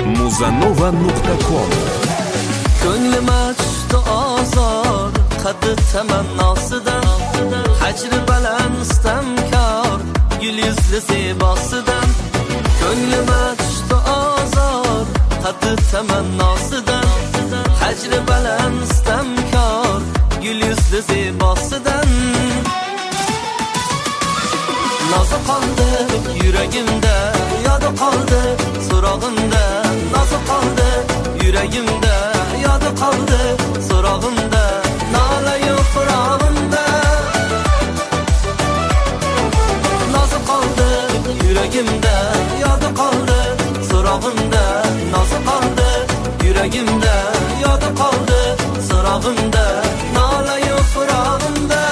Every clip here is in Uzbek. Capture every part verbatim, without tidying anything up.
muzanova nuqta com. Ko'nglima tushdi ozor, qaddi tamannosidan, hajri baland istamkor, gul yuzli zebosidan. Ko'nglima tushdi ozor, qaddi tamannosidan, hajri baland istamkor, gul yuzli zebosidan. Nozi qoldi yuragimda, yodi qoldi so'rog'imda. Nozi qoldi yuragimda, yodi qoldi so'rog'imda. Nola-yu firog'imda. Nozi qoldi yuragimda, yodi qoldi so'rog'imda. Nozi qoldi yuragimda, yodi qoldi so'rog'imda. Nola-yu firog'imda.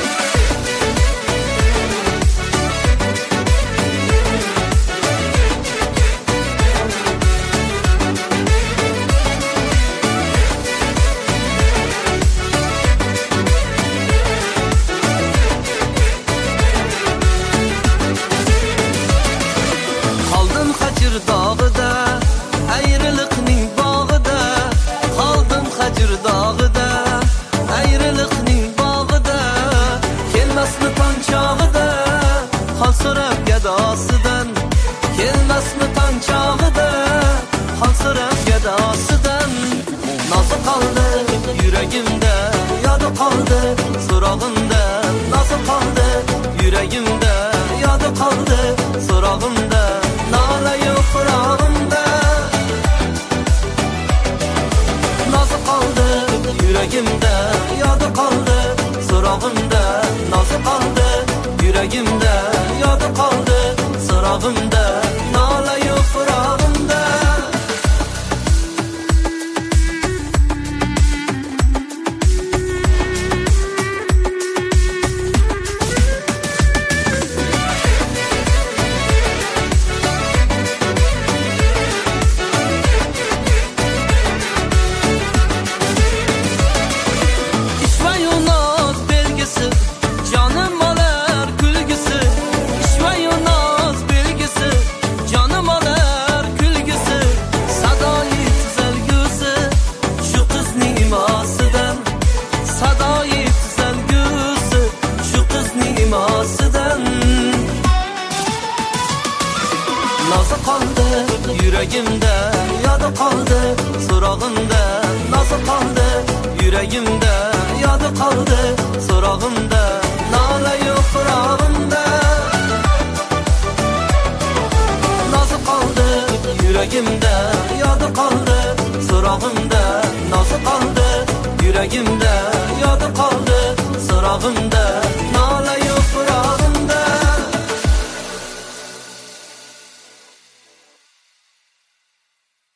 Dağıda, ayrılıqning bog'ida, qoldim hajr dog'ida, ayrılıqning bog'ida, kelmasmi tanchog'ida, hol so'rab gadosidan, kelmasmi tanchog'ida, hol so'rab gadosidan. Nozi qoldi yuragimda, yodi qoldi so'rog'imda. Nozi qoldi yuragimda, yodi qoldi so'rog'imda. Nola-yu firog'imda. Nozi qoldi yuragimda, yodi qoldi so'rog'imda. Nozi qoldi yuragimda, yodi qoldi so'rog'imda. Nola-yu firog'imda. Nozi qoldi yuragimda, yodi qoldi so'rog'imda. Nozi qoldi yuragimda, yodi qoldi so'rog'imda. Nola-yu firog'imda. Nozi qoldi yuragimda, yodi qoldi so'rog'imda. Nozi qoldi yuragimda, yodi qoldi so'rog'imda.